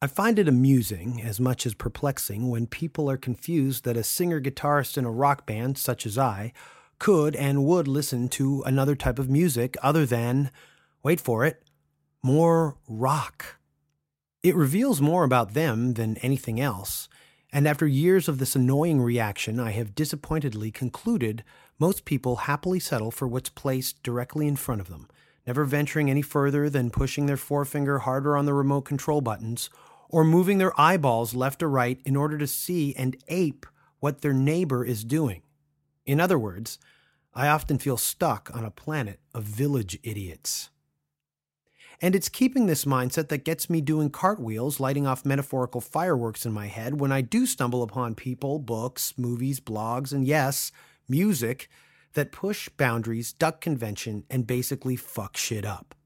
I find it amusing, as much as perplexing, when people are confused that a singer-guitarist in a rock band, such as I, could and would listen to another type of music other than, wait for it, more rock. It reveals more about them than anything else, and after years of this annoying reaction, I have disappointedly concluded most people happily settle for what's placed directly in front of them, never venturing any further than pushing their forefinger harder on the remote control buttons or moving their eyeballs left or right in order to see and ape what their neighbor is doing. In other words, I often feel stuck on a planet of village idiots. And it's keeping this mindset that gets me doing cartwheels, lighting off metaphorical fireworks in my head when I do stumble upon people, books, movies, blogs, and yes, music that push boundaries, duck convention, and basically fuck shit up.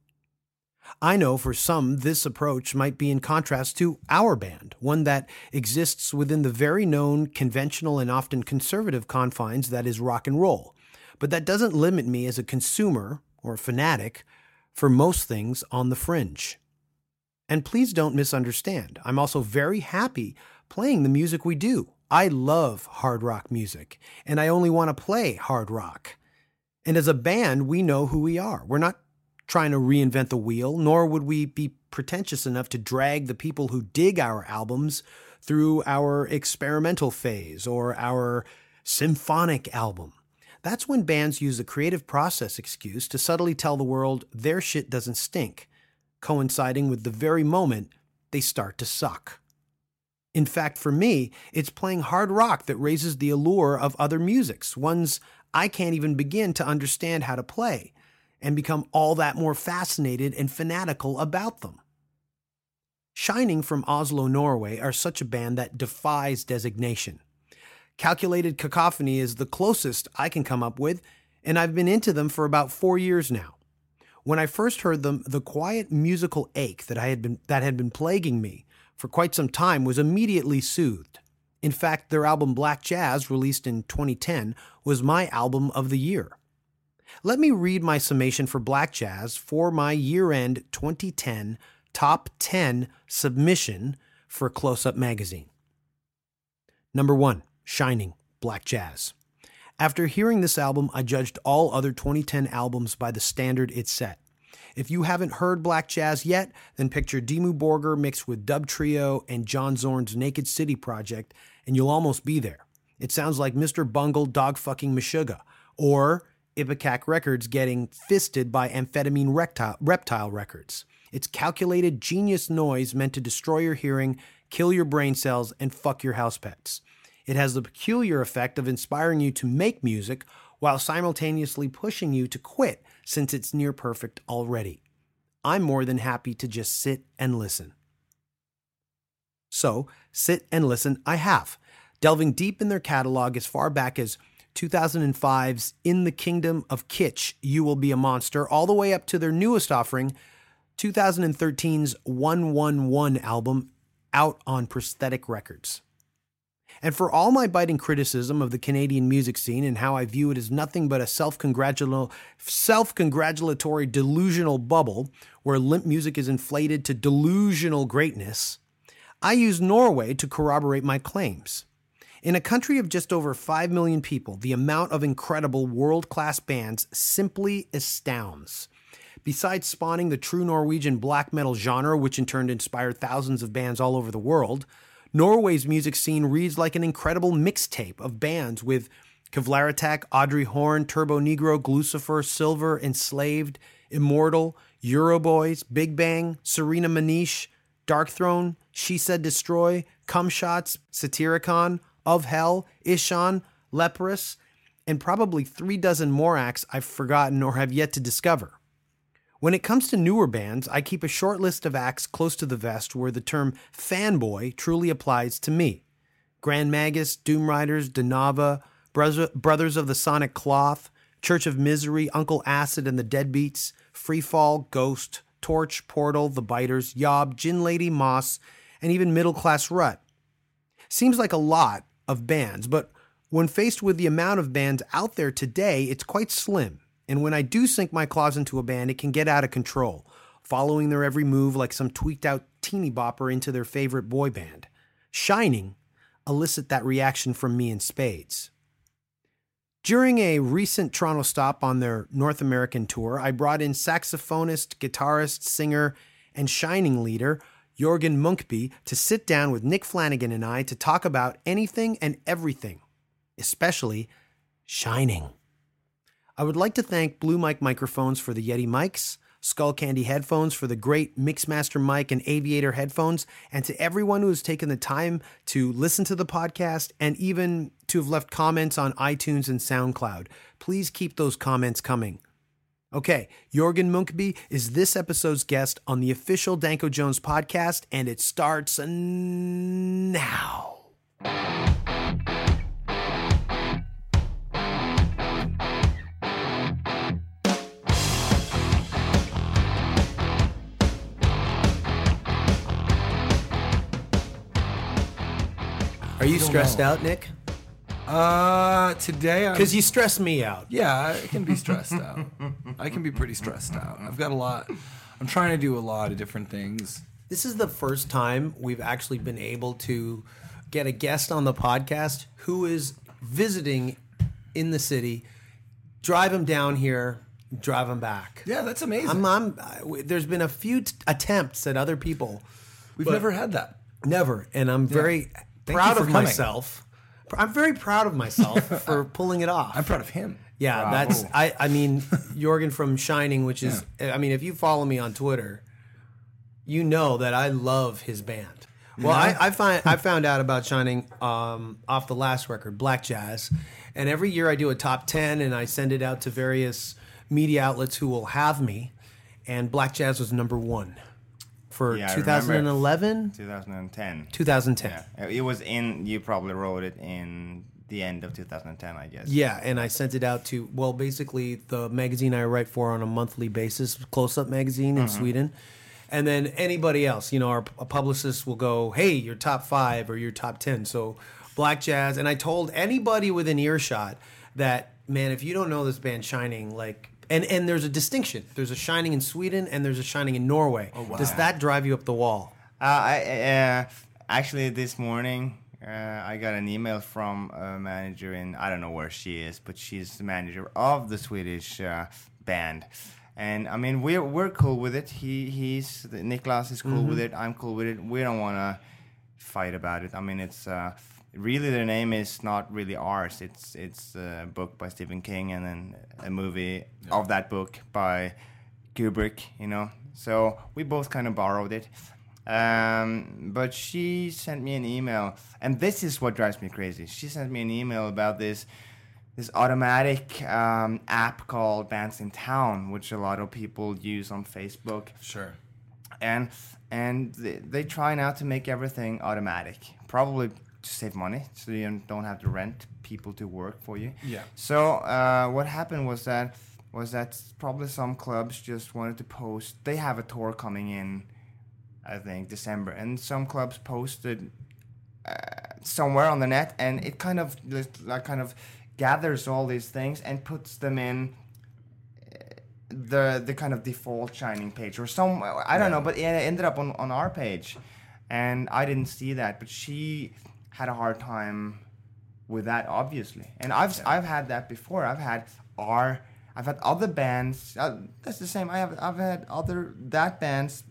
I know for some this approach might be in contrast to our band, one that exists within the very known conventional and often conservative confines that is rock and roll, but that doesn't limit me as a consumer or fanatic for most things on the fringe. And please don't misunderstand, I'm also very happy playing the music we do. I love hard rock music, and I only want to play hard rock. And as a band, we know who we are. We're not trying to reinvent the wheel, nor would we be pretentious enough to drag the people who dig our albums through our experimental phase or our symphonic album. That's when bands use the creative process excuse to subtly tell the world their shit doesn't stink, coinciding with the very moment they start to suck. In fact, for me, it's playing hard rock that raises the allure of other musics, ones I can't even begin to understand how to play, and become all that more fascinated and fanatical about them. Shining from Oslo, Norway are such a band that defies designation. Calculated Cacophony is the closest I can come up with, and I've been into them for about 4 years now. When I first heard them, the quiet musical ache that had been plaguing me for quite some time was immediately soothed. In fact, their album Black Jazz, released in 2010, was my album of the year. Let me read my summation for Black Jazz for my year-end 2010 Top 10 submission for Close Up Magazine. Number 1, Shining, Black Jazz. After hearing this album, I judged all other 2010 albums by the standard it set. If you haven't heard Black Jazz yet, then picture Dimmu Borgir mixed with Dub Trio and John Zorn's Naked City project, and you'll almost be there. It sounds like Mr. Bungle dog-fucking Meshuggah, or Ipecac Records getting fisted by Amphetamine Reptile Records. It's calculated genius noise meant to destroy your hearing, kill your brain cells, and fuck your house pets. It has the peculiar effect of inspiring you to make music while simultaneously pushing you to quit since it's near perfect already. I'm more than happy to just sit and listen. So, sit and listen I have, delving deep in their catalog as far back as 2005's In the Kingdom of Kitsch, You Will Be a Monster, all the way up to their newest offering, 2013's 111 album, out on Prosthetic Records. And for all my biting criticism of the Canadian music scene and how I view it as nothing but a self-congratulatory delusional bubble where limp music is inflated to delusional greatness, I use Norway to corroborate my claims. In a country of just over 5 million people, the amount of incredible world-class bands simply astounds. Besides spawning the true Norwegian black metal genre, which in turn inspired thousands of bands all over the world, Norway's music scene reads like an incredible mixtape of bands with Kevlar Audrey Horn, Turbo Negro, Glucifer, Silver, Enslaved, Immortal, Euroboys, Big Bang, Serena Manish, Darkthrone, She Said Destroy, Cum Shots, Satyricon, Of Hell, Ishan, Leprous, and probably 36 more acts I've forgotten or have yet to discover. When it comes to newer bands, I keep a short list of acts close to the vest where the term fanboy truly applies to me. Grand Magus, Doom Riders, Danava, Brothers of the Sonic Cloth, Church of Misery, Uncle Acid and the Deadbeats, Freefall, Ghost, Torch, Portal, The Biters, Yob, Gin Lady, Moss, and even Middle Class Rut. Seems like a lot of bands, but when faced with the amount of bands out there today, it's quite slim. And when I do sink my claws into a band, it can get out of control, following their every move like some tweaked out teeny bopper into their favorite boy band. Shining elicit that reaction from me in spades. During a recent Toronto stop on their North American tour, I brought in saxophonist, guitarist, singer, and Shining leader Jørgen Munkby to sit down with Nick Flanagan and I to talk about anything and everything, especially Shining. I would like to thank Blue Mic Microphones for the Yeti mics, Skull Candy headphones for the great Mixmaster mic and Aviator headphones, and to everyone who has taken the time to listen to the podcast and even to have left comments on iTunes and SoundCloud. Please keep those comments coming. Okay, Jørgen Munkby is this episode's guest on the official Danko Jones podcast, and it starts now. Are you stressed out, Nick? Today Because you stress me out. Yeah, I can be stressed out. I can be pretty stressed out. I've got a lot. I'm trying to do a lot of different things. This is the first time we've actually been able to get a guest on the podcast who is visiting in the city, drive him down here, drive him back. Yeah, that's amazing. There's been a few attempts at other people. We've never had that. Never. And I'm very proud of myself. I'm very proud of myself for pulling it off. I'm proud of him. Yeah, Bravo. that's I mean Jørgen from Shining, which is I mean, if you follow me on Twitter, you know that I love his band. Well, I found out about Shining off the last record, Black Jazz, and every year I do a top 10 and I send it out to various media outlets who will have me, and Black Jazz was number 1 for 2011, 2010. 2010. Yeah. It was you probably wrote it in the end of 2010, I guess. Yeah, and I sent it out to, well, basically the magazine I write for on a monthly basis, Close Up Magazine in Sweden. And then anybody else, a publicist will go, hey, your top 5 or your top 10. So Black Jazz. And I told anybody within earshot that, man, if you don't know this band Shining, and there's a distinction. There's a Shining in Sweden and there's a Shining in Norway. Oh, wow. Does that drive you up the wall? Actually, this morning, I got an email from a manager I don't know where she is, but she's the manager of the Swedish band. And I mean, we're cool with it. Niklas is cool with it. I'm cool with it. We don't want to fight about it. I mean, it's really the name is not really ours. It's a book by Stephen King and then a movie of that book by Kubrick. So we both kind of borrowed it. But she sent me an email, and this is what drives me crazy. She sent me an email about this automatic app called Bands in Town, which a lot of people use on Facebook. Sure. And they try now to make everything automatic, probably to save money, so you don't have to rent people to work for you. Yeah. So what happened was that probably some clubs just wanted to post. They have a tour coming in, I think, December, and some clubs posted somewhere on the net, and it kind of gathers all these things and puts them in the kind of default Shining page or some, I don't know, but it ended up on our page, and I didn't see that, but she had a hard time with that, obviously. And I've had that before. I've had other bands. That's the same. I've had that band's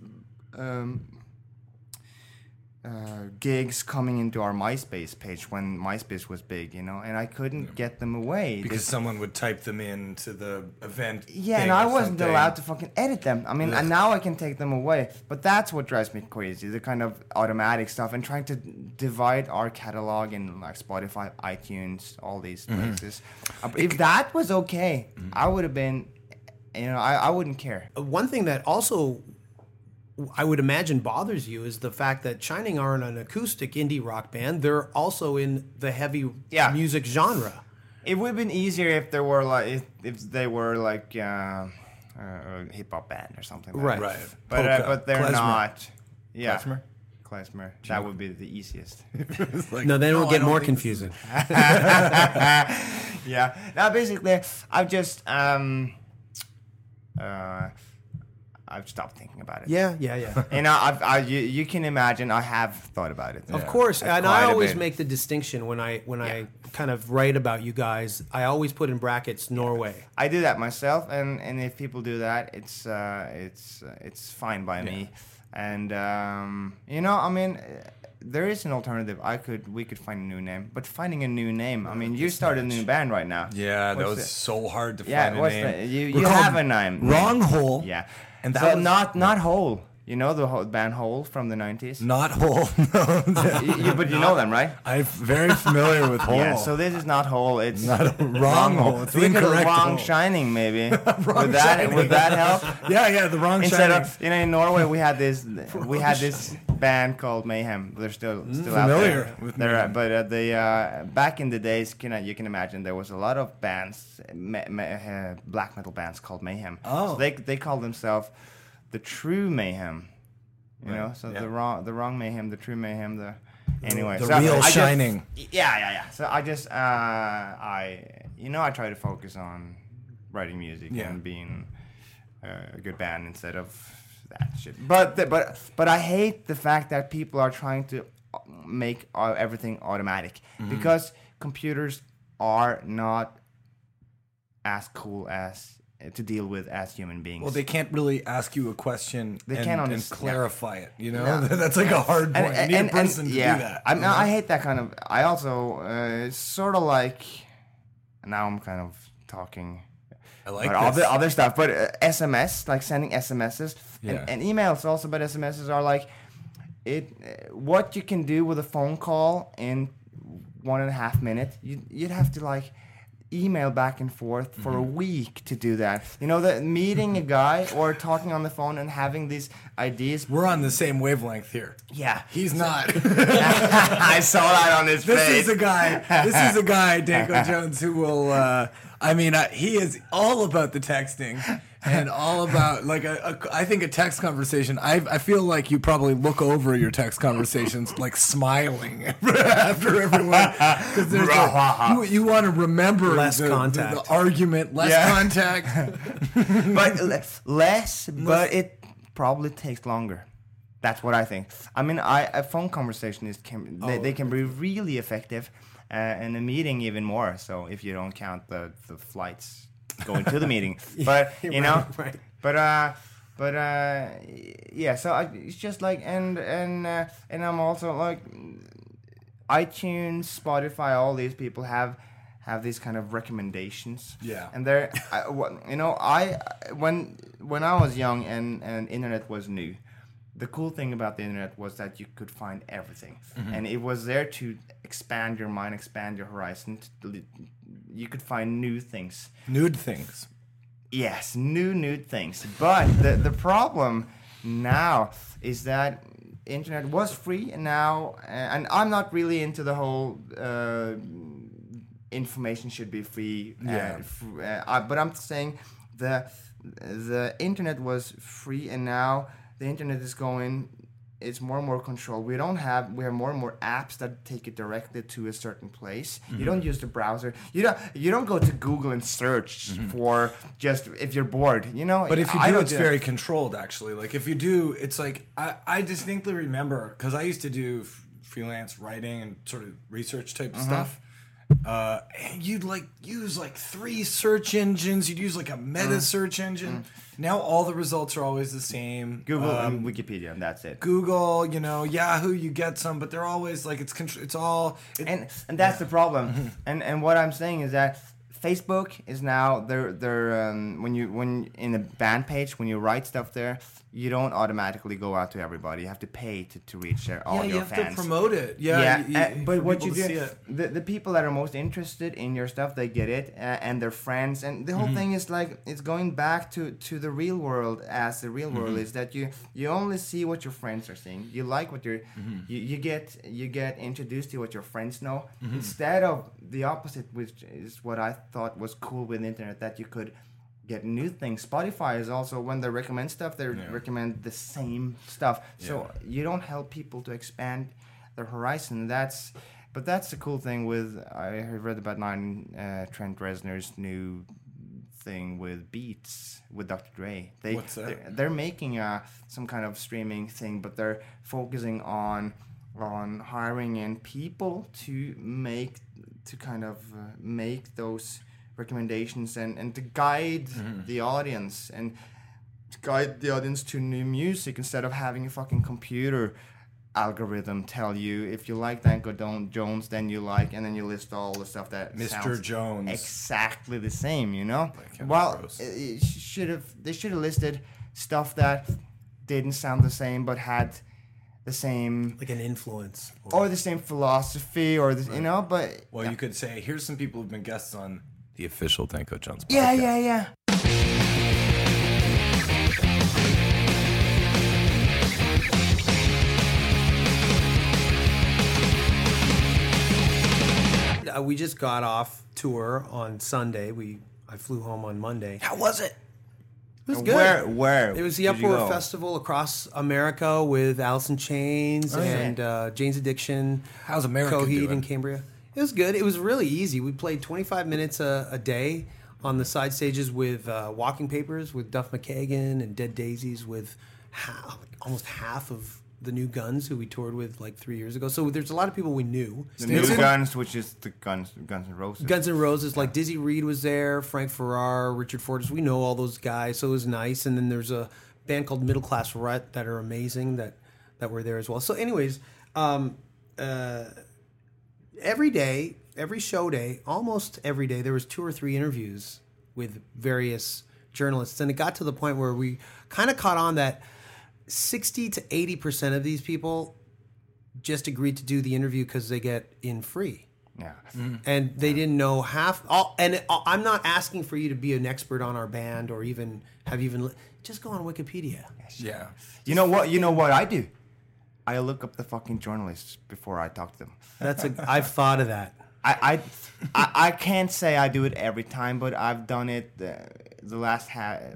gigs coming into our MySpace page when MySpace was big, and I couldn't get them away. Because someone would type them into the event. Yeah, and I wasn't allowed to fucking edit them. I mean, and now I can take them away. But that's what drives me crazy, the kind of automatic stuff and trying to divide our catalog in like Spotify, iTunes, all these places. If that was okay, I would have been, I wouldn't care. One thing that also I would imagine bothers you is the fact that Shining aren't an acoustic indie rock band. They're also in the heavy music genre. It would have been easier if they were like a hip hop band or something like that. Right. But they're Klezmer. not. Yeah. Klezmer. That would be the easiest. No, then it will get more confusing. Yeah. Now basically I've just I've stopped thinking about it. Yeah. And you can imagine I have thought about it. Of course, and quite I a always bit. make the distinction when I kind of write about you guys. I always put in brackets Norway. I do that myself, and if people do that, it's fine by me. And I mean, there is an alternative. We could find a new name, but finding a new name. I mean, you started a new band right now. Yeah, that What's was it? so hard to Yeah, find a what's name. you have a name. Wrong Hole. Yeah, And that so was not Hole. You know the band Hole from the 90s? not Hole. No, But you know them, right? I'm very familiar with Hole. Yeah, so this is not Hole. It's not a wrong Hole. It's the We could have incorrect Wrong Hole. Shining, maybe. Wrong Would that help? Yeah, the Wrong Instead Shining. of in Norway, we had this band called Mayhem. They're still out familiar there. with They're, Mayhem. but back in the days, you can imagine there was a lot of bands, black metal bands called Mayhem. Oh. So they called themselves the True Mayhem. You know, so yeah. the wrong Mayhem, the True Mayhem, anyway. The so real I just- Shining. Yeah. So I just I try to focus on writing music and being a good band instead of that shit. But I hate the fact that people are trying to make everything automatic because computers are not as cool as to deal with as human beings. Well, they can't really ask you a question can't and understand. clarify it. You know, No. that's like a hard point. You need a person to do that. I hate that kind of. I also it's sort of like. Now I'm kind of talking I like about this. other stuff, but SMS, like sending SMSs Yeah. and emails also, but SMSs are like what you can do with a phone call in 1.5 minutes. You'd have to like email back and forth for a week to do that. You know, that meeting a guy or talking on the phone and having these ideas. We're on the same wavelength here. Yeah. He's not. I saw that on his This face. is a guy, Danko Jones, who will. He is all about the texting and all about like I think a text conversation. I feel like you probably look over your text conversations like smiling after everyone because there's you want to remember Less the contact. argument, less contact. But less, but it probably takes longer. That's what I think. I mean, a phone conversation they can be really effective, and a meeting even more. So if you don't count the flights going to the meeting, but you know, right. But yeah. So it's just like and I'm also like iTunes, Spotify, all these people have these kind of recommendations. Yeah. And they're, when I was young and internet was new, the cool thing about the internet was that you could find everything, and it was there to expand your mind, expand your horizon. You could find new things. Nude things. Yes, nude things. But the problem now is that internet was free, and now, and I'm not really into the whole information should be free. But I'm saying the internet was free, and now the internet is going. It's more and more controlled. We have more and more apps that take it directly to a certain place. You don't use the browser. You don't go to Google and search for just if you're bored. You know. But if you I do, don't it's very controlled, actually. Like, if you do, it's like, I distinctly remember, because I used to do freelance writing and sort of research type stuff. And you'd like use like 3 search engines. You'd use like a meta search engine. Now all the results are always the same. Google and Wikipedia, and that's it. Google, Yahoo, you get some, but they're always like it's all. And that's the problem. And what I'm saying is that Facebook is now they're when in the band page when you write stuff there, you don't automatically go out to everybody. You have to pay to reach all your fans. You have to promote it. But for what people you to do, see it. the people that are most interested in your stuff, they get it, and their friends, and the whole thing is like it's going back to the real world. As the real world is that you only see what your friends are seeing. You like what you get introduced to what your friends know instead of the opposite, which is what I thought was cool with the internet, that you could get new things. Spotify is also, when they recommend stuff, they recommend the same stuff. So you don't help people to expand their horizon. That's the cool thing with, I read about Trent Reznor's new thing with Beats with Dr. Dre. What's that? They're making some kind of streaming thing, but they're focusing on hiring in people to make those recommendations and to guide the audience and to guide the audience to new music instead of having a fucking computer algorithm tell you if you like Danko Jones, then you like, and then you list all the stuff that Mr. sounds Jones. exactly the same, you know. Like Well, gross. they should have listed stuff that didn't sound the same but had the same Like an influence. or the same philosophy or the, you know, but Well, you could say, here's some people who've been guests on the official Danko Jones podcast. yeah. We just got off tour on Sunday. I flew home on Monday. How was it? It was good. Where? It was the did you Uproar go? Festival across America with Alice in Chains and Jane's Addiction. How's America Coheed doing? and Cambria. It was good. It was really easy. We played 25 minutes a day on the side stages with Walking Papers with Duff McKagan and Dead Daisies with almost half of the New Guns who we toured with like 3 years ago. So there's a lot of people we knew. The New Guns, which is the Guns N' Roses. Guns N' Roses, like Dizzy Reed was there, Frank Farrar, Richard Fortus. We know all those guys, so it was nice. And then there's a band called Middle Class Rut that are amazing that were there as well. So, anyways, every day, every show day, almost every day, there was 2 or 3 interviews with various journalists, and it got to the point where we kind of caught on that 60 to 80% of these people just agreed to do the interview because they get in free. Yeah. And they didn't know I'm not asking for you to be an expert on our band or even just go on Wikipedia. Yeah. You know what I do? I look up the fucking journalists before I talk to them. I've thought of that. I can't say I do it every time, but I've done it for the last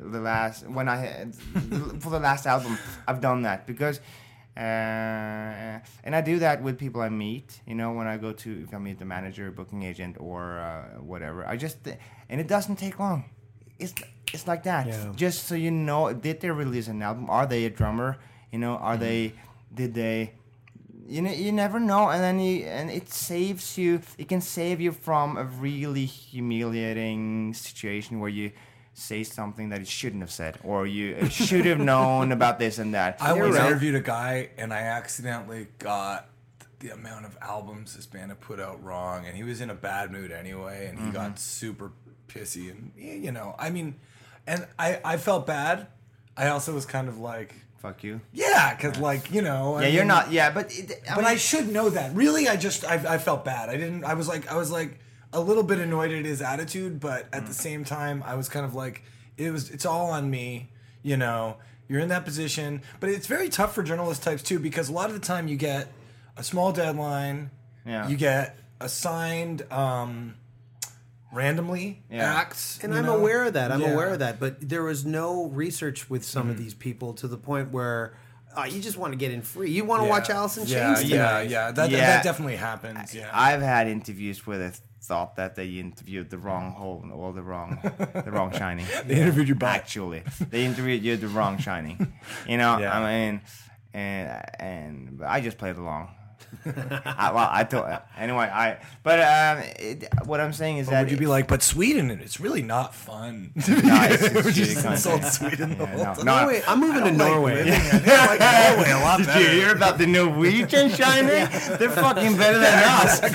album. I've done that because, and I do that with people I meet. You know, when if I meet the manager, booking agent, or whatever. And it doesn't take long. It's like that. Yeah. Just so you know, did they release an album? Are they a drummer? You know, did they? You never know, and it saves you. It can save you from a really humiliating situation where you say something that you shouldn't have said, or you should have known about this and that. I once interviewed a guy, and I accidentally got the amount of albums this band had put out wrong, and he was in a bad mood anyway, and he got super pissy, and you know, I mean, and I felt bad. I also was kind of like, fuck you. yeah, because like, you know, Yeah, you're not. Yeah, but I should know that. Really, I felt bad. I was like a little bit annoyed at his attitude, but at the same time, I was kind of like, it's all on me. You know, you're in that position, but it's very tough for journalist types too, because a lot of the time you get a small deadline. Yeah. You get assigned randomly acts. And you I'm know? aware of that. Yeah. aware of that. But there was no research with some of these people to the point where you just want to get in free. You want to watch Alice in Chains tonight. That Yeah. definitely happens. Yeah. I've had interviews where they thought that they interviewed the wrong the wrong Shining. They interviewed you back. Actually, they interviewed you the wrong Shining. You know, Yeah. I mean, and I just played along. I told anyway. What I'm saying is that Would you be like, but Sweden, it's really not fun. no, it's Would you really just insult Sweden the whole time? Norway, I'm moving to Norway. I like Norway a lot Did better. you hear about the Norwegian Shining? They're fucking better than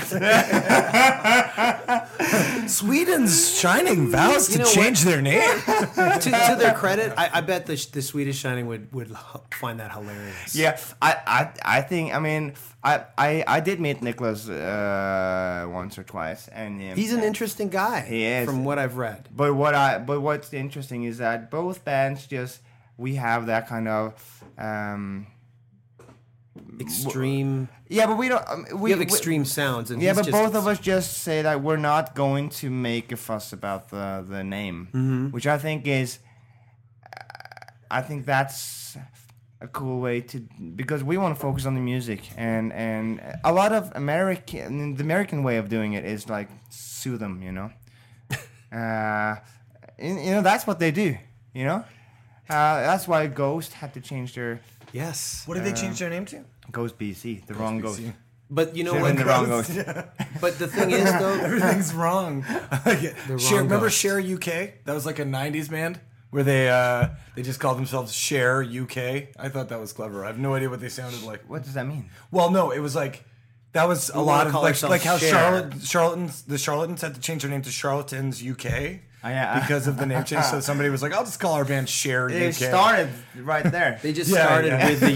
us. Sweden's Shining vows to You know change their name. to their credit, I bet the Swedish Shining would find that hilarious. Yeah, I think. I mean, I did meet Nicholas once or twice, and He's an interesting guy. He is. From what I've read. But what's interesting is that both bands we have that kind of Extreme. yeah, but we don't. We have extreme sounds. And Yeah, he's but just- both of us just say that we're not going to make a fuss about the name, which I think is. I think that's a cool way to, because we want to focus on the music, and a lot of the American way of doing it is like sue them, you know. that's what they do. That's why Ghost had to change their Yes. What did they change their name to? Ghost BC, the wrong Ghost. BC. But you know Should've what? been the wrong Ghost. But the thing is, though, Everything's wrong. Remember Ghost. Share UK? That was like a '90s band where they just called themselves Share UK. I thought that was clever. I have no idea what they sounded like. What does that mean? Well, no, it was like that was a lot of call like ourselves how Share. the Charlatans had to change their name to Charlatans UK. Oh, yeah. Because of the name change. So somebody was like, "I'll just call our band Share It UK." started right there. they just Yeah, started yeah. with the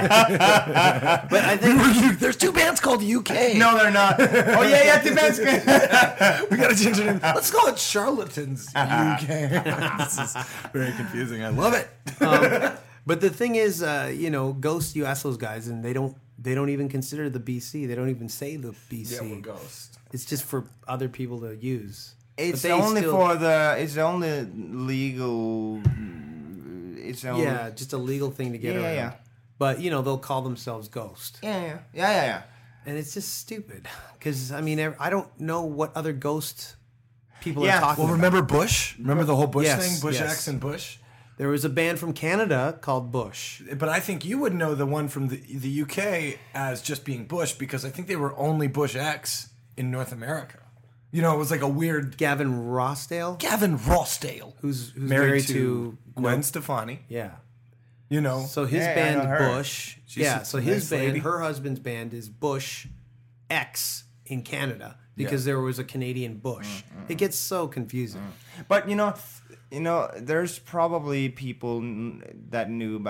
UK. But I think There's two bands called UK. No, they're not. Oh yeah, too bad. We gotta change the name. Let's call it Charlatans UK. This is very confusing. I love it. But the thing is, Ghost. You ask those guys, and they don't even consider the BC. They don't even say the BC. Ghost. It's just for other people to use. It's But they only still- it's only legal. It's only Yeah, just a legal thing to get Yeah, around. yeah. But they'll call themselves Ghost, yeah. and it's just stupid. Because I mean, I don't know what other Ghost people Yeah. are talking Well, about. remember Bush? Remember the whole Bush Yes, thing? Bush yes. X and Bush? There was a band from Canada called Bush. But I think you would know the one from the UK as just being Bush because I think they were only Bush X in North America. It was like a weird Gavin Rossdale, Gavin Rossdale, who's married to Gwen Stefani. Yeah. So So his Yeah, I band know her. Bush. She's Yeah. a So his nice band, lady. her husband's band is Bush X in Canada because there was a Canadian Bush. It gets so confusing. But there's probably people that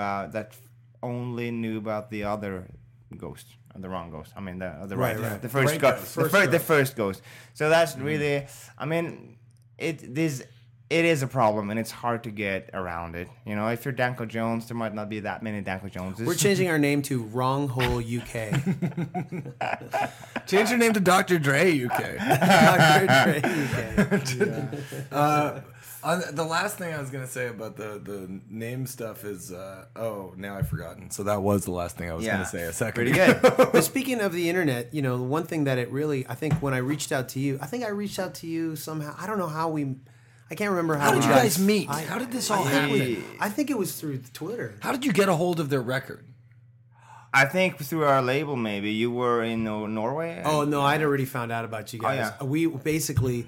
only knew about the other Ghost. The wrong Ghost. I mean, the Right, right, right. the first Right Ghost, Ghost. the first Ghost. So that's really, I mean, it is a problem, and it's hard to get around it. If you're Danko Jones, there might not be that many Danko Joneses. We're changing our name to Wrong Hole UK. Change your name to Dr. Dre UK. Dr. Dre UK. The last thing I was going to say about the name stuff is, now I've forgotten. So that was the last thing I was going to say a second Pretty ago. good. But speaking of the internet, one thing that it really, I think when I reached out to you, somehow. I don't know how I can't remember how. How did we you got- guys meet? I- How did this all I think happen? I think it was through Twitter. How did you get a hold of their record? I think through our label, maybe you were in Norway. Oh no, I'd already found out about you guys. yeah. We basically,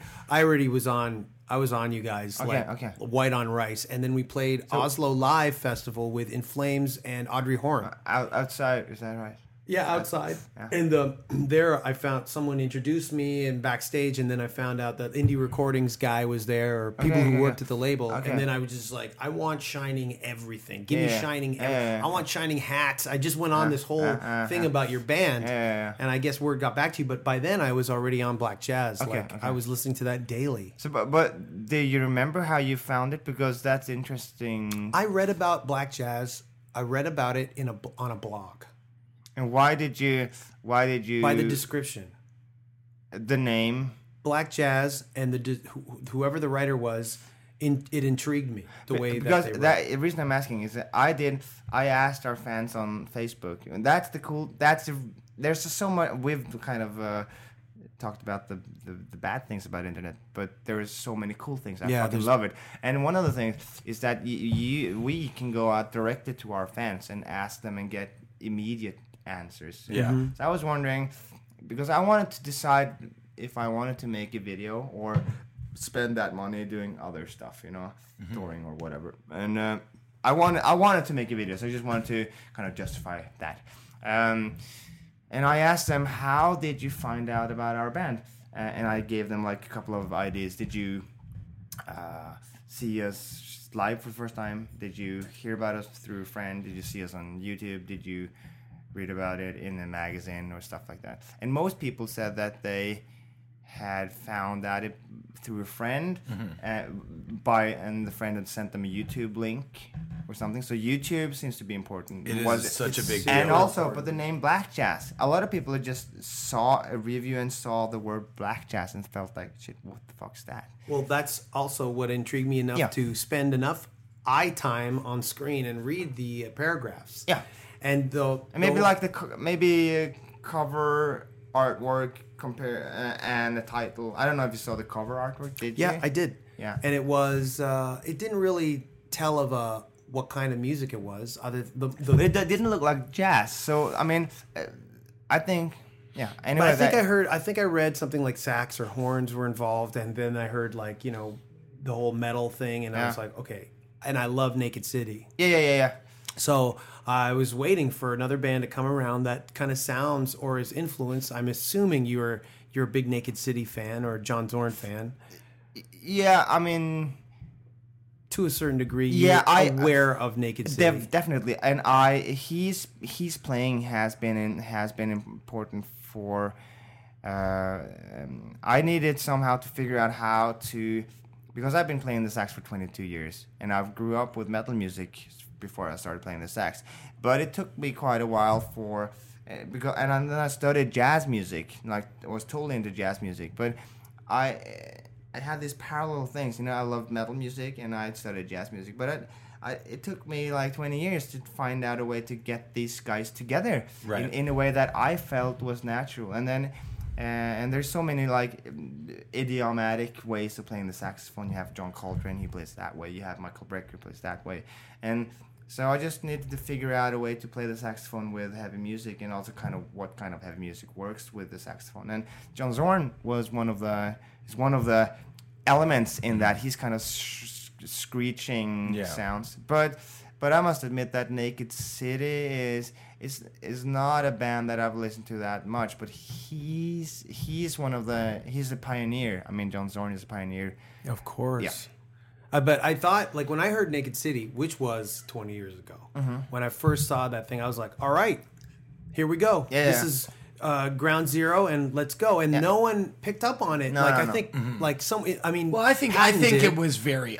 I was on you guys Okay. White on Rice, and then we played Oslo Live Festival with In Flames and Audrey Horn. Outside, is that right? Yeah, outside. Yeah. And there, I found someone introduced me and backstage, and then I found out that Indie Recordings guy was there, or people who worked at the label. Okay. And then I was just like, I want Shining everything. Give me Yeah. Shining. Yeah. I want Shining hats. I just went on this whole thing about your band, Yeah. and I guess word got back to you. But by then, I was already on Black Jazz. Okay. I was listening to that daily. So, but do you remember how you found it? Because that's interesting. I read about Black Jazz. I read about it on a blog And why did you? by the description. The name. Black Jazz and whoever the writer was, it intrigued me the way Because that they wrote. the reason I'm asking is that I asked our fans on Facebook, and there's just so much. We've kind of talked about the bad things about internet, but there is so many cool things. I fucking love it. And one of the things is that we can go out directly to our fans and ask them and get immediate answers. Yeah. Mhm. So I was wondering, because I wanted to decide if I wanted to make a video or spend that money doing other stuff, touring or whatever. And I wanted to make a video, so I just wanted to kind of justify that. And I asked them, how did you find out about our band? And I gave them like a couple of ideas. Did you see us live for the first time? Did you hear about us through a friend? Did you see us on YouTube? Did you read about it in a magazine or stuff like that? And most people said that they had found out it through a friend, and the friend had sent them a YouTube link or something. So YouTube seems to be important. It is such a big deal. And also, but the name Black Jazz. A lot of people just saw a review and saw the word Black Jazz and felt like, shit, what the fuck's that? Well, that's also what intrigued me enough Yeah. to spend enough eye time on screen and read the paragraphs. Yeah. And And maybe a cover artwork and the title. I don't know if you saw the cover artwork. Did you? Yeah, I did. Yeah. And it was it didn't really tell of what kind of music it was. Other It didn't look like jazz. So I mean, I think yeah. Anyway, but I think I read something like sax or horns were involved, and then I heard like the whole metal thing, and I was like, okay. And I love Naked City. Yeah. So I was waiting for another band to come around that kind of sounds or is influenced. I'm assuming you're a big Naked City fan or a John Zorn fan. Yeah, I mean, to a certain degree, yeah, you're aware of Naked City. Definitely, and his playing has been important for. I needed somehow to figure out how to, because I've been playing the sax for 22 years, and I've grew up with metal music before I started playing the sax. But it took me quite a while for, then I studied jazz music, like I was totally into jazz music. But I had these parallel things, I loved metal music and I studied jazz music. But it took me like 20 years to find out a way to get these guys together in a way that I felt was natural. And then. And there's so many like idiomatic ways of playing the saxophone. You have John Coltrane, he plays that way. You have Michael Brecker, who plays that way. And so I just needed to figure out a way to play the saxophone with heavy music, and also kind of what kind of heavy music works with the saxophone. And John Zorn was one of the elements in that. He's kind of screeching sounds, but I must admit that Naked City is not a band that I've listened to that much, but he's a pioneer. I mean, John Zorn is a pioneer. Of course. Yeah. But I thought, like, when I heard Naked City, which was 20 years ago, when I first saw that thing, I was like, all right, here we go. Yeah. This is ground zero, and let's go. And no one picked up on it. No. I think, like, I mean, well, I think it was very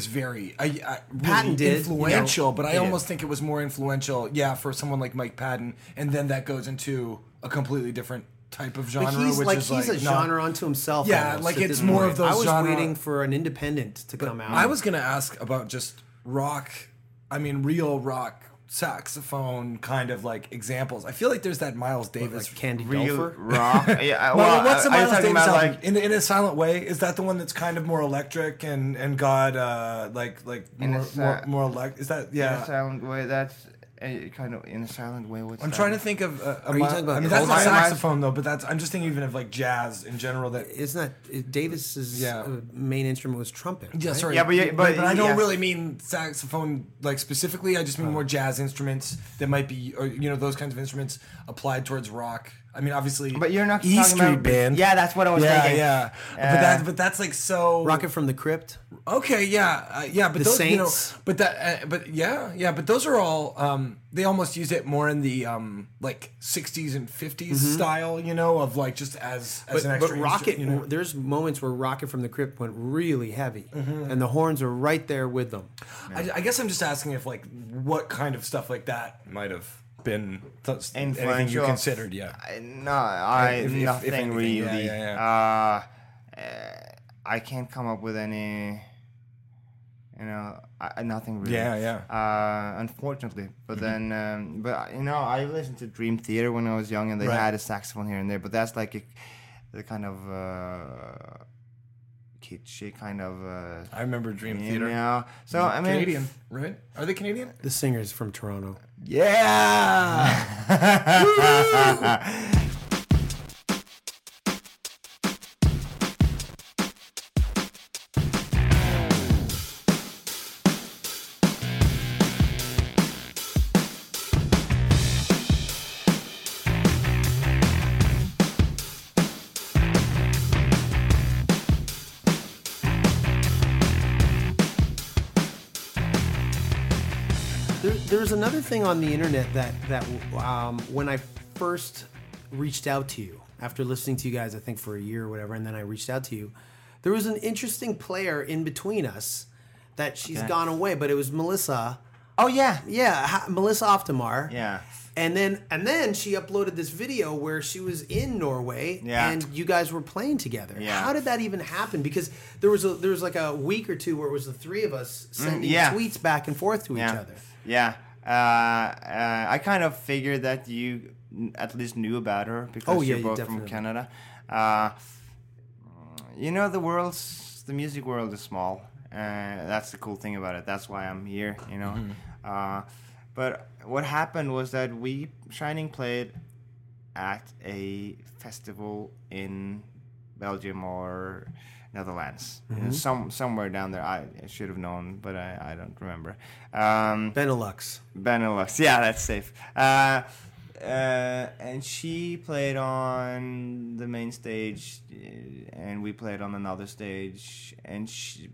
Patton did, influential, but I almost think it was more influential, for someone like Mike Patton, and then that goes into a completely different type of genre. But he's a genre unto himself. Yeah, almost, like at it's this more point. of those. I was genre, waiting for an independent to come out. I was going to ask about just rock. I mean, real rock saxophone kind of like examples. I feel like there's that Miles Davis, like Candy real Dulfer? rock. Yeah, well, what's the Miles Davis about, album? like, In a Silent Way? Is that the one that's kind of more electric and got like more elect? Is that In a Silent Way? That's kind of In a Silent Way. What's I'm that? trying to think of. Are you talking about? I mean, that's a Coldplay? saxophone though, but I'm just thinking even of like jazz in general. That Isn't that Davis's main instrument was trumpet? yeah, right? sorry, Yeah, but I don't really mean saxophone like specifically. I just mean more jazz instruments that might be, or those kinds of instruments applied towards rock. I mean, obviously, But you're not E talking Street about Band. Yeah, that's what I was thinking. Yeah. But that's like so. Rocket from the Crypt. Okay, yeah, but The those, Saints. but those are all. They almost use it more in the like 60s and 50s style, of like just as an extra. But Rocket, instrument, there's moments where Rocket from the Crypt went really heavy, and the horns are right there with them. I guess I'm just asking if like what kind of stuff like that might have been anything you Influential. considered, Nothing if anything, really. yeah. I can't come up with any. Nothing really. Unfortunately, but then, I listened to Dream Theater when I was young, and they had a saxophone here and there. But that's like the kind of kitschy kind of. I remember Dream Theater. So I mean, Canadian, right? Are they Canadian? The singer's from Toronto. Yeah. There's another thing on the internet that when I first reached out to you after listening to you guys, I think for a year or whatever, and then I reached out to you, there was an interesting player in between us that she's gone away, but it was Melissa. Oh yeah, Melissa Oftemar. yeah. And then she uploaded this video where she was in Norway and you guys were playing together. Yeah. How did that even happen? Because there was like a week or two where it was the three of us sending tweets back and forth to each other. Yeah. I kind of figured that you at least knew about her because you're both from Canada. The world's the music world is small. That's the cool thing about it. That's why I'm here, you know. But what happened was that Shining played at a festival in Belgium or Netherlands, you know, somewhere down there. I should have known, but I don't remember. Benelux. Yeah, that's safe. And she played on the main stage, and we played on another stage. And she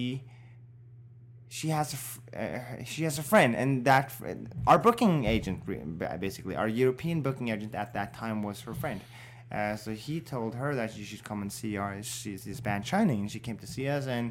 has a friend, and that our booking agent, basically our European booking agent at that time, was her friend. So he told her that you should come and see this band Shining, and she came to see us, and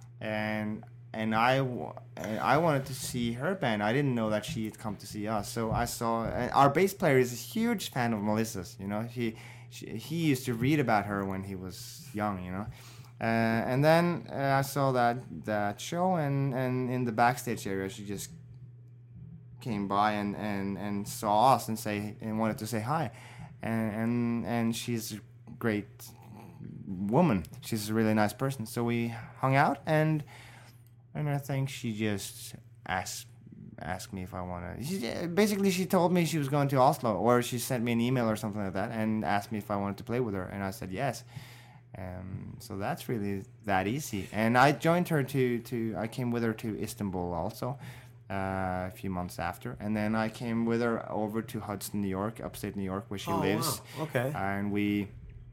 I wanted to see her band. I didn't know that she had come to see us. So I saw our bass player is a huge fan of Melissa's. You know, he used to read about her when he was young. You know, and then I saw that show, and in the backstage area, she just came by and saw us and wanted to say hi, and she's a great woman. She's a really nice person. So we hung out, and I think she just asked me if I want to. Basically, she told me she was going to Oslo, or she sent me an email or something like that, and asked me if I wanted to play with her, and I said yes. So that's really that easy. And I joined her I came with her to Istanbul also, a few months after, and then I came with her over to Hudson, New York, upstate New York, where she lives. Wow. Okay. And we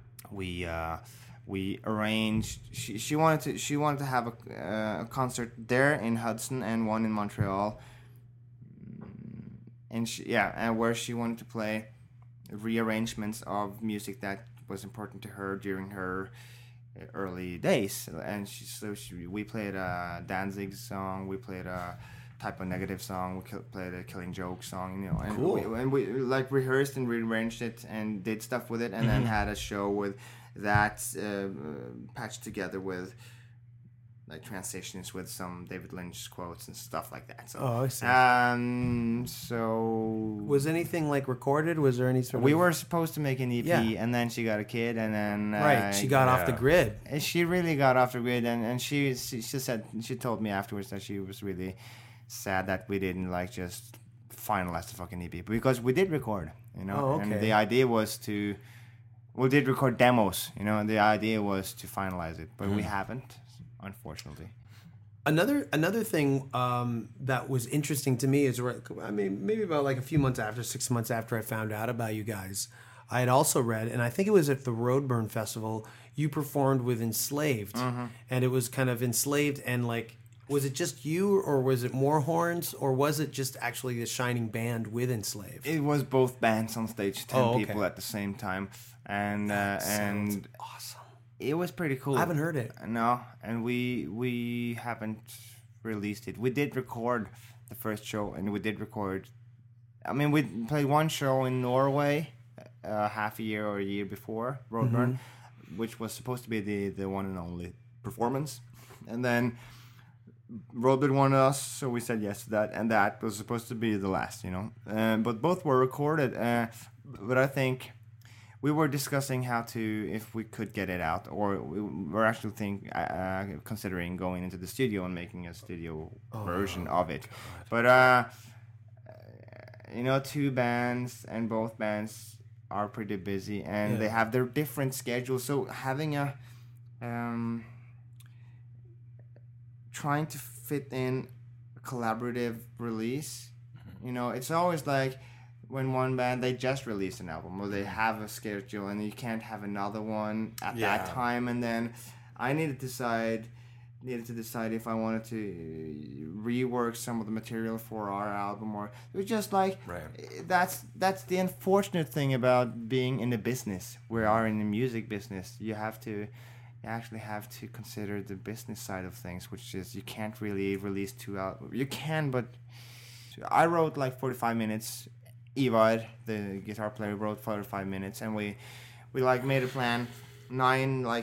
arranged. She wanted to have a concert there in Hudson and one in Montreal, and where she wanted to play rearrangements of music that was important to her during her early days. And we played a Danzig song, we played a Type O Negative song, we played a Killing Joke song, you know. And cool. we like rehearsed and rearranged it and did stuff with it, and then had a show with that patched together with like transitions with some David Lynch quotes and stuff like that. So, I see. So was anything like recorded? Was there any sort of? We were supposed to make an EP, and then she got a kid, and then right, she got off the grid. And she really got off the grid, and she told me afterwards that she was really sad that we didn't like just finalize the fucking EP, because we did record, you know. Oh, okay. And the idea was we did record demos, you know, and the idea was to finalize it, but we haven't, unfortunately. Another thing that was interesting to me is, I mean, maybe about like a few months after, 6 months after I found out about you guys, I had also read, and I think it was at the Roadburn Festival, you performed with Enslaved, and it was kind of Enslaved, and like, was it just you, or was it more horns, or was it just actually the Shining band with Enslaved? It was both bands on stage, 10 okay. people at the same time, and Sounds awesome. It was pretty cool. I haven't heard it. No, and we haven't released it. We did record the first show, and we did record. I mean, we played one show in Norway, half a year or a year before Roadburn, which was supposed to be the one and only performance, and then Roadburn wanted us, so we said yes to that, and that was supposed to be the last, you know. But both were recorded. But I think we were discussing if we could get it out, or we were actually considering going into the studio and making a studio version of it. God. But you know, two bands, and both bands are pretty busy, and they have their different schedules. So having a trying to fit in a collaborative release, you know, it's always like when one band, they just release an album, or they have a schedule, and you can't have another one at that time. And then I needed to decide if I wanted to rework some of the material for our album, or it was just like that's the unfortunate thing about being in the business. We are in the music business. You actually have to consider the business side of things, which is you can't really release two albums. You can, but I wrote like 45 minutes. Ivar, the guitar player, wrote 45 minutes, and we like made a plan, 9 like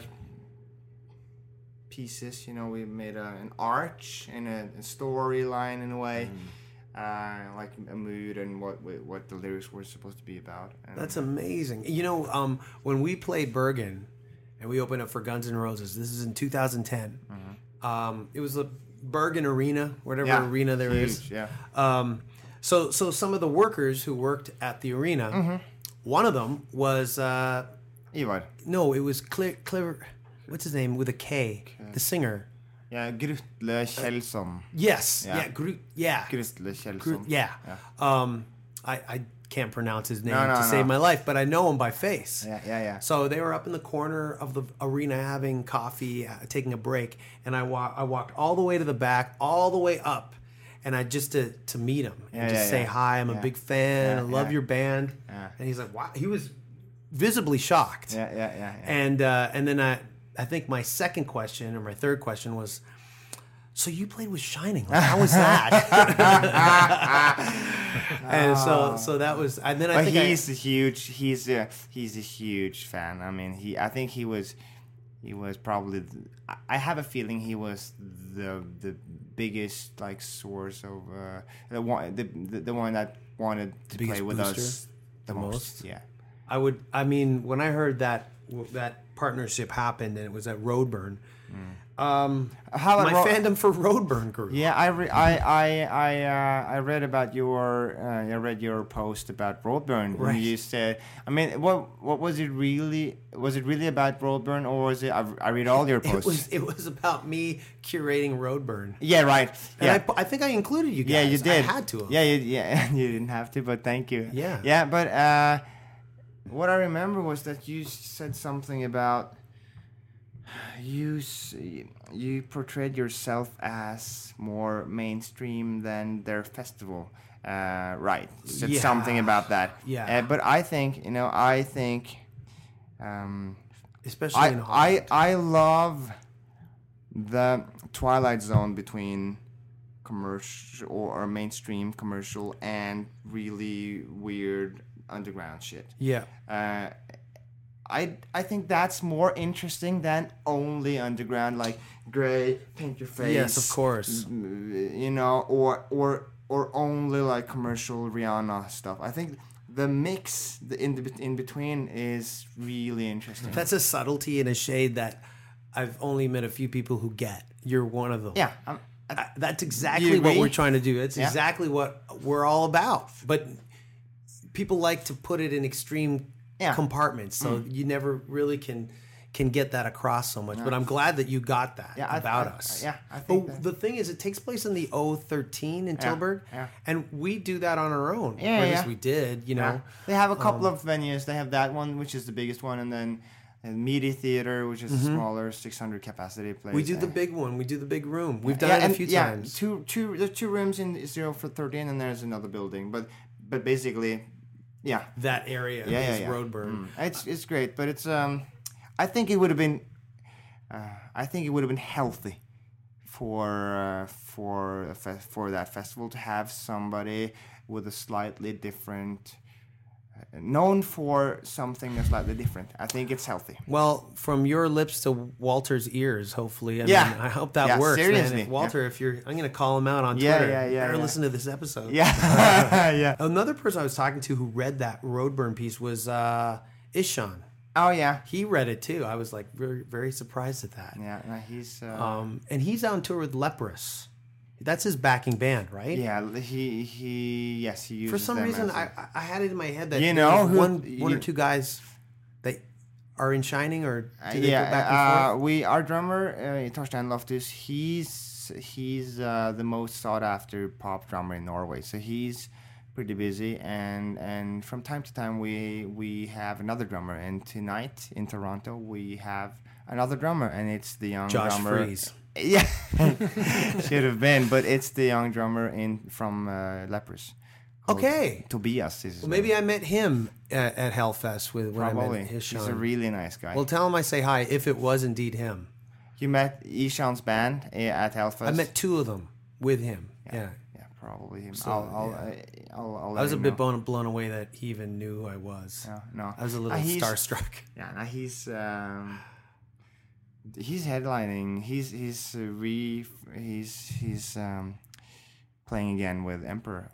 pieces. You know, we made an arch and a storyline in a way, like a mood and what the lyrics were supposed to be about. And that's amazing. You know, when we played Bergen, and we opened up for Guns N' Roses. This is in 2010. It was the Bergen Arena, whatever arena there is. Huge, yeah. So some of the workers who worked at the arena, one of them was Ivar. no, it was Clever. What's his name with a K? The singer. Yeah, Grutle Kjellson. Yes. Yeah. Yeah. Yeah. Grutle Kjellson. Yeah. I can't pronounce his name No, to no. save my life, but I know him by face. Yeah. So they were up in the corner of the arena having coffee, taking a break, and I walked all the way to the back, all the way up, and I just to meet him and say hi. I'm a big fan. I love your band. Yeah. And he's like, wow. He was visibly shocked. Yeah. And then I think my second question or my third question was, so you played with Shining? Like, how was that? And so that was, and then I But think he's a huge fan. I mean, I think he was probably. I have a feeling he was the biggest like source of the one that wanted to play with booster? us the most. Yeah. I mean, when I heard that partnership happened and it was at Roadburn, my fandom for Roadburn grew. Yeah, I read about your post about Roadburn. Right. And you said, I mean, what was it really? Was it really about Roadburn, or was it? I read all your posts. It was about me curating Roadburn. Yeah, right. And Yeah, I think I included you guys. yeah, you did. I had to. Yeah, you didn't have to, but thank you. Yeah. Yeah, but what I remember was that you said something about you portrayed yourself as more mainstream than their festival, right? You said something about that. Yeah. But I think Especially in Holland. I love the twilight zone between commercial or mainstream commercial and really weird underground shit. Yeah. I think that's more interesting than only underground, like gray, paint your face. Yes, of course. You know, or only like commercial Rihanna stuff. I think the mix, in between, is really interesting. That's a subtlety and a shade that I've only met a few people who get. You're one of them. Yeah. That's You exactly what agree? we're trying to do. It's Yeah. exactly what we're all about. But people like to put it in extreme compartments, so you never really can get that across so much. But I'm glad that you got that about us. Yeah, I think But the thing is, it takes place in the O13 in Tilburg, yeah. and we do that on our own. Yeah, or at least yeah. we did, you know. They have a couple of venues. They have that one, which is the biggest one, and then Media Theater, which is a smaller 600 capacity place. We do the big one. We do the big room. We've done it a few times. There's two rooms in 0 for 13, and there's another building. But basically, yeah. That area is Roadburn. It's great, but it's I think it would have been healthy for that festival to have somebody with a slightly different known for something that's slightly different. I think it's healthy. Well, from your lips to Walter's ears, hopefully. I mean, I hope that Yeah, works. seriously. Man. If Walter, if you're, I'm going to call him out on Yeah, Twitter. yeah, Better yeah. listen to this episode. Yeah. Yeah. Another person I was talking to who read that Roadburn piece was Ishan. Oh yeah. He read it too. I was like very, very surprised at that. Yeah, no, he's And he's on tour with Leprous. That's his backing band, right? yeah, he uses For some them reason, as a- I had it in my head that You know there's who- one or you- two guys that are in Shining, or do they go back and forth? our drummer Torstein Loftus, he's the most sought after pop drummer in Norway, so he's pretty busy, and from time to time we have another drummer, and tonight in Toronto we have another drummer, and it's the young Josh drummer. Freeze. Yeah, should have been, but it's the young drummer from Lepers. called Okay. Tobias is his Well, maybe name. I met him at Hellfest when I Probably. met He's a Ishan. really nice guy. Well, tell him I say hi if it was indeed him. You met Ishan's band at Hellfest. I met two of them with him. Yeah. Yeah, probably him. So, I'll I was let a him bit know. blown away that he even knew who I was. No. I was a little He's- starstruck. Yeah, no, he's headlining. He's playing again with Emperor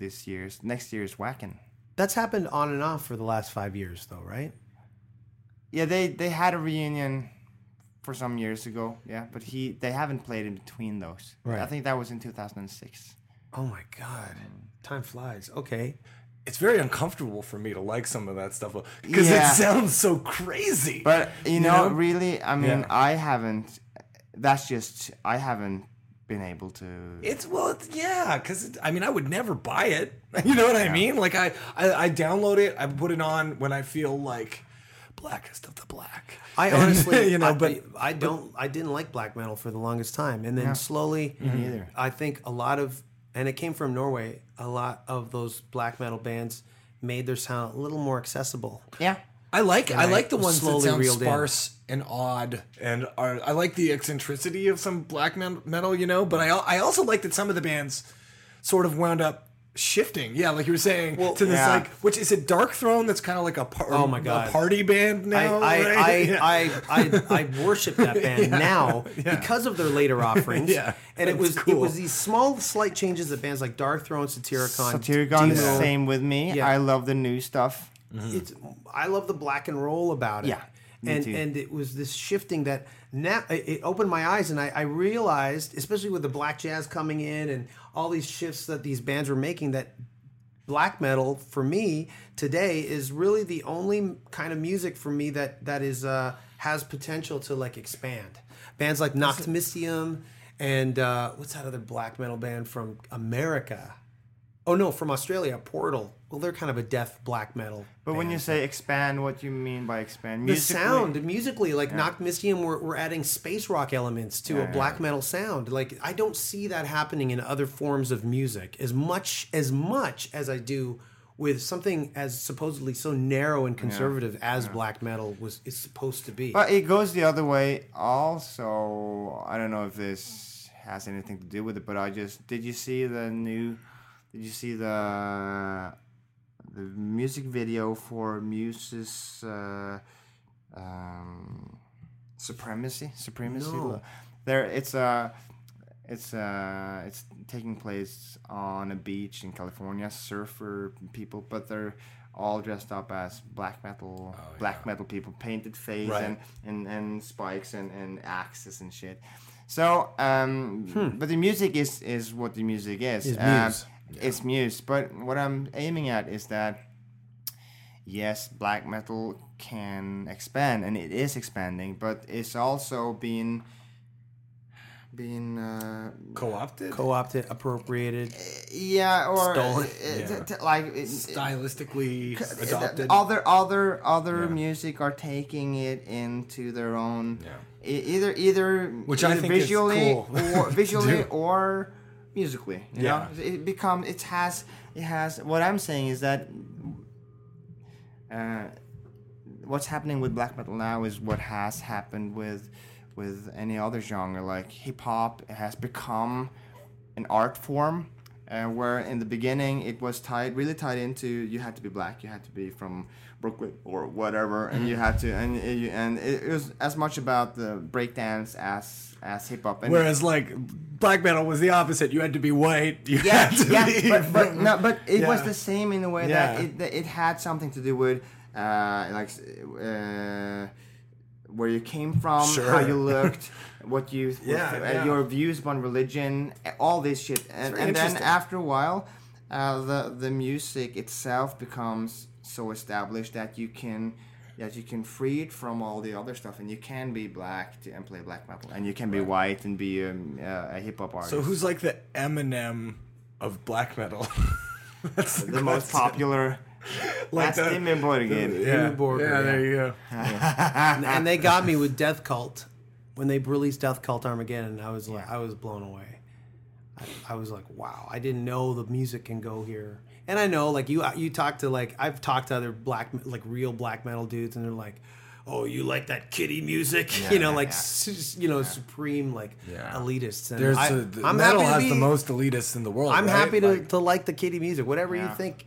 next year's Wacken. That's happened on and off for the last 5 years, though, right? Yeah, they had a reunion for some years ago. Yeah, but they haven't played in between those. Right. I think that was in 2006. Oh my God, time flies. Okay. It's very uncomfortable for me to like some of that stuff because Yeah. it sounds so crazy. But you know, know? really, I mean, Yeah. I haven't. That's just I haven't been able to. It's because I mean, I would never buy it. You know what I mean? Like I download it, I put it on when I feel like blackest of the black. I honestly, you know, I didn't like black metal for the longest time, and then slowly, neither. I think a lot of, and it came from Norway. A lot of those black metal bands made their sound a little more accessible. Yeah. I like the ones that slowly sound reeled in. sparse and odd, and I like the eccentricity of some black metal, you know. But I also like that some of the bands sort of wound up shifting, like you were saying, to this yeah. like, which is it, Dark Throne? That's kind of like a Oh my God. a party band now. I worship that band now because of their later offerings. Yeah, and it that's was cool. these small slight changes that bands like Dark Throne, Satyricon, Satyricon is the Demo, same with me. Yeah. I love the new stuff. I love the black and roll about it. Yeah, me too. And it was this shifting that now it opened my eyes, and I realized, especially with the black jazz coming in and all these shifts that these bands were making, that black metal for me today is really the only kind of music for me that is has potential to like expand. Bands like Noctimistium and what's that other black metal band from America? Oh no, from Australia, Portal. Well, they're kind of a death black metal. But when band. you say expand, what do you mean by expand? The Musically? sound, musically, like Noctimistium, we're adding space rock elements to a black metal sound. Like I don't see that happening in other forms of music as much as I do with something as supposedly so narrow and conservative as black metal is supposed to be. But it goes the other way also. I don't know if this has anything to do with it, but did you see the music video for Muse's Supremacy? No. It's taking place on a beach in California. Surfer people, but they're all dressed up as black metal people, painted face Right. and spikes and axes and shit. So, but the music is what the music is. Is Muse. It's Muse. But what I'm aiming at is that yes, black metal can expand, and it is expanding, but it's also being Co-opted, appropriated. yeah, or Stolen. stylistically adopted. Other music are taking it into their own either Which I think is visually cool. or visually Dude. or musically. You Yeah. know? It has what I'm saying is that what's happening with black metal now is what has happened with any other genre. Like hip hop has become an art form, where in the beginning it was really tied into, you had to be black, you had to be from Brooklyn or whatever, and you had to, and it was as much about the breakdance as hip hop. Whereas like black metal was the opposite. You had to be white. You Yeah, had to yeah, be but it was Yeah. the same in a way Yeah. that it had something to do with where you came from, Sure. how you looked, what you Yeah. your views on religion, all this shit, and then interesting. after a while, the music itself becomes so established that you can free it from all the other stuff, and you can be black and play black metal, and you can be white and be a hip hop artist. So who's like the Eminem of black metal? That's the most question. popular? Like That's Dimmy Borgir. Yeah, Borgir, yeah, there you go. And they got me with Death Cult when they released Death Cult Armageddon. I was like, I was blown away. I was like, wow, I didn't know the music can go here. And I know, like you talk to I've talked to other real black metal dudes, and they're like, oh, you like that kiddie music, supreme elitists. And I'm metal happy to has be- the most elitists in the world. I'm right? happy to like the kiddie music, whatever you Yeah. think.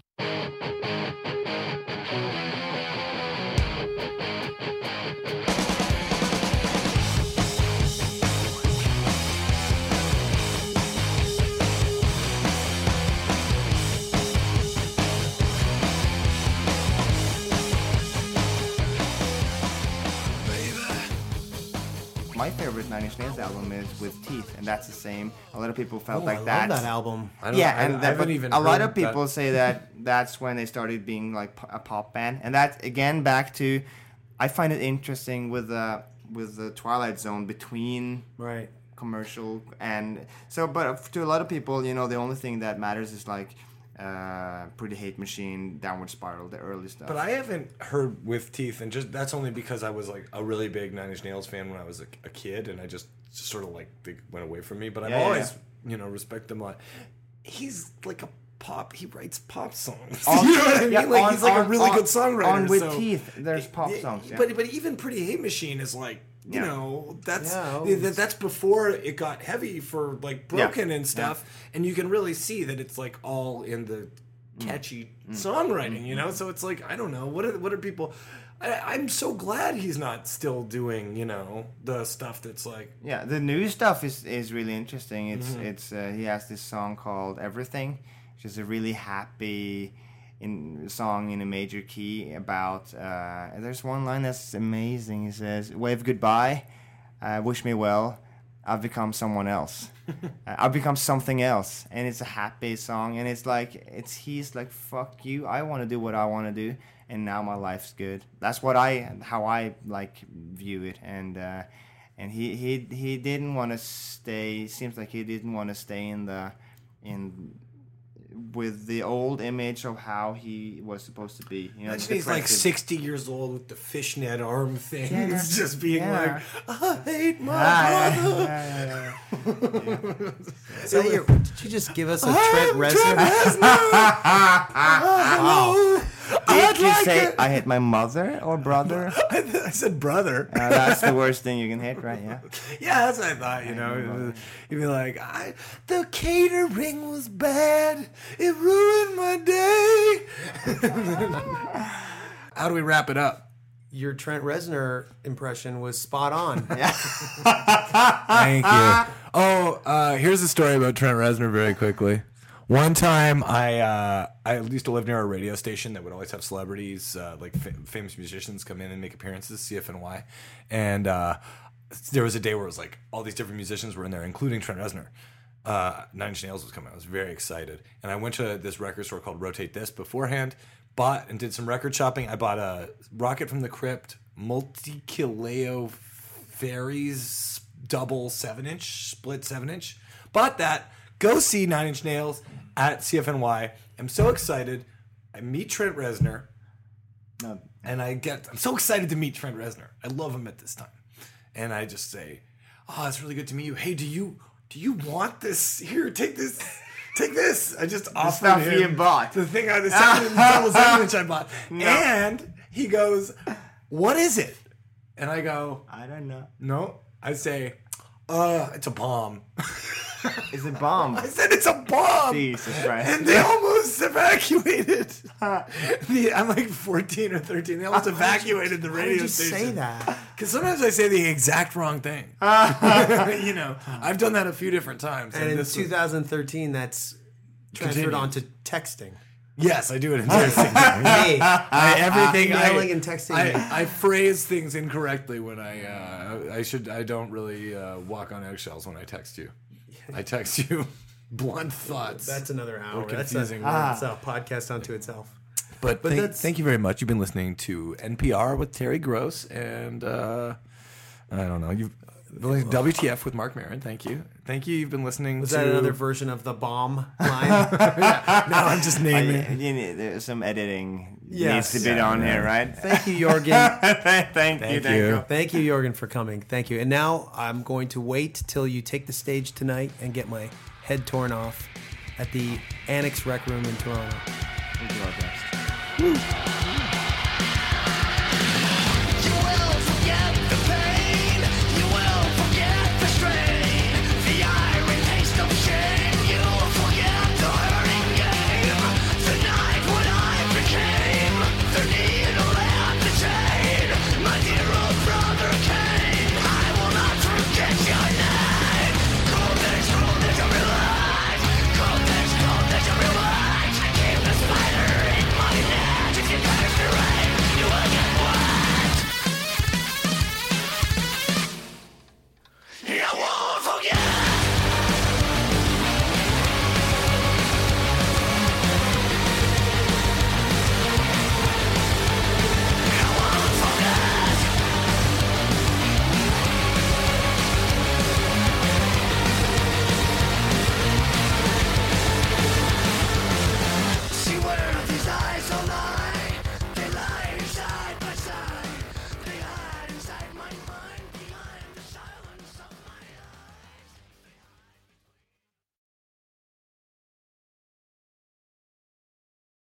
my favorite Nine Inch Nails album is With Teeth, and that's the same. A lot of people felt I like love that. that album. I but haven't even a lot heard of people say that that's when they started being like a pop band, and that again back to, I find it interesting with the Twilight Zone between Right. commercial and so, but to a lot of people, you know, the only thing that matters is like Pretty Hate Machine, Downward Spiral, the early stuff. But I haven't heard With Teeth, and just that's only because I was like a really big Nine Inch Nails fan when I was a kid, and I just sort of like they went away from me. But I've always respect them a lot. He's like a pop. He writes pop songs. You know what I mean? Like he's like a really good songwriter. On With Teeth, there's pop songs. Yeah. But even Pretty Hate Machine is like. You know, that's Yeah. that's before it got heavy for like Broken and stuff, and you can really see that it's like all in the catchy songwriting, you know. So it's like I don't know what are people. I'm so glad he's not still doing the stuff that's like the new stuff is really interesting. It's he has this song called Everything, which is a really happy song in a major key about there's one line that's amazing. He says, "Wave goodbye, wish me well, I've become someone else. I've become something else." And it's a happy song, and it's like he's like, fuck you, I want to do what I want to do, and now my life's good. That's how I like view it. And he didn't want to stay. Seems like he didn't want to stay with the old image of how he was supposed to be. You know, imagine he's like 60 years old with the fishnet arm thing. It's just being like, I hate my brother. Did you just give us a Trent Reznor? Did you say I hate my mother or brother? I said brother. That's the worst thing you can hate, right? Yeah. Yeah, that's what I thought, You'd be like, the catering was bad. It ruined my day. How do we wrap it up? Your Trent Reznor impression was spot on. Thank you. Oh, here's a story about Trent Reznor very quickly. One time, I used to live near a radio station that would always have celebrities, like famous musicians, come in and make appearances, CFNY. And there was a day where it was like all these different musicians were in there, including Trent Reznor. Nine Inch Nails was coming. I was very excited. And I went to this record store called Rotate This beforehand, bought and did some record shopping. I bought a Rocket from the Crypt Multi-Kileo Fairies double 7-inch, split 7-inch. Bought that. Go see Nine Inch Nails at CFNY. I'm so excited. I meet Trent Reznor. And I'm so excited to meet Trent Reznor. I love him at this time. And I just say, "Oh, it's really good to meet you. Hey, do you want this? Here, take this. Take this." I just offered him you bought. the thing the 7-inch I bought. No. And he goes, "What is it?" And I go, I don't know. "No." I say, "It's a bomb." Is it bomb? I said it's a bomb. Jesus Christ. And they almost evacuated. I'm like 14 or 13. They almost evacuated the radio Why did you station. say that? Because sometimes I say the exact wrong thing. I've done that a few different times. And in this 2013, that's transferred Continue. onto texting. yes, I do it in texting. Hey, Everything emailing and texting. I phrase things incorrectly when I don't really walk on eggshells when I text you. I text you blunt thoughts. That's another hour. That's confusing that's a podcast unto itself. But that's- thank you very much. You've been listening to NPR with Terry Gross, and I don't know. You've been listening to WTF with Mark Maron. Thank you. Thank you. You've been listening Was to... that another version of the bomb line? No, I'm just naming it. There's some editing Yes. needs to be on here, right? Thank you, Jorgen. Thank you. Thank you, Jorgen, for coming. Thank you. And now I'm going to wait till you take the stage tonight and get my head torn off at the Annex Rec Room in Toronto. We'll do our best. Woo.